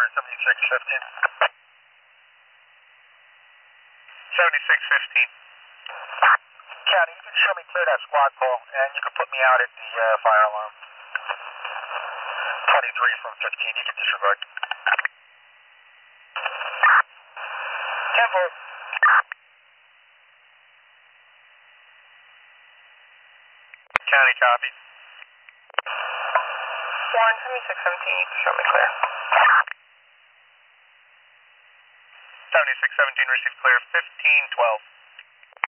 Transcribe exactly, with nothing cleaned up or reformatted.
Warren, seventy-six fifteen. seventy-six fifteen. County, you can show me clear that squad call, and you can put me out at the uh, fire alarm. twenty-three from fifteen, you can disregard. ten four. County, copy. Warren, seventy-six seventeen, you can show me clear. seventy-six seventeen, receive clear, fifteen twelve.